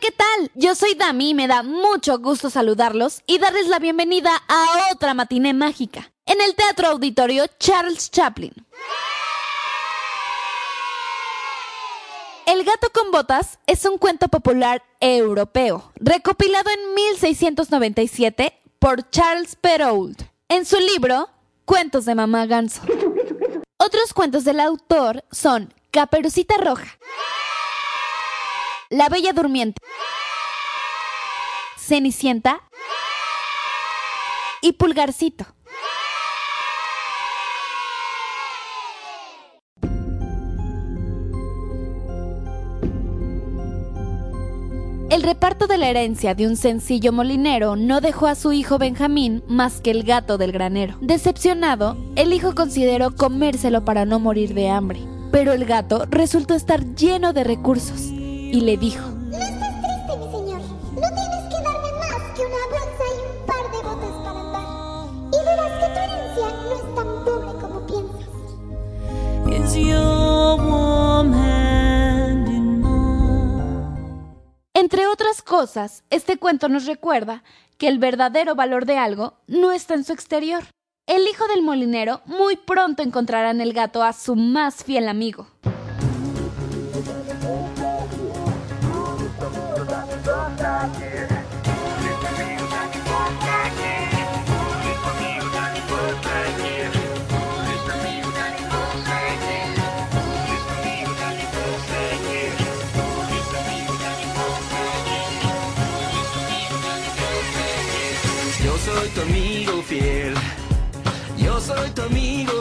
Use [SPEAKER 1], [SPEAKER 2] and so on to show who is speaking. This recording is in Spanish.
[SPEAKER 1] ¿qué tal? Yo soy Dami y me da mucho gusto saludarlos y darles la bienvenida a otra matiné mágica en el Teatro Auditorio Charles Chaplin. El gato con botas es un cuento popular europeo, recopilado en 1697 por Charles Perrault, en su libro Cuentos de Mamá Ganso. Otros cuentos del autor son Caperucita Roja, La Bella Durmiente, Cenicienta y Pulgarcito. El reparto de la herencia de un sencillo molinero no dejó a su hijo Benjamín más que el gato del granero. Decepcionado, el hijo consideró comérselo para no morir de hambre, pero el gato resultó estar lleno de recursos y le dijo:
[SPEAKER 2] No estás triste, mi señor. No tienes que darme más que una bolsa y un par de botas para andar. Y verás que tu herencia no es tan pobre como piensas.
[SPEAKER 3] Is your warm hand in mine?
[SPEAKER 1] Entre otras cosas, este cuento nos recuerda que el verdadero valor de algo no está en su exterior. El hijo del molinero muy pronto encontrará en el gato a su más fiel amigo.
[SPEAKER 4] Yo soy tu amigo fiel, yo soy tu amigo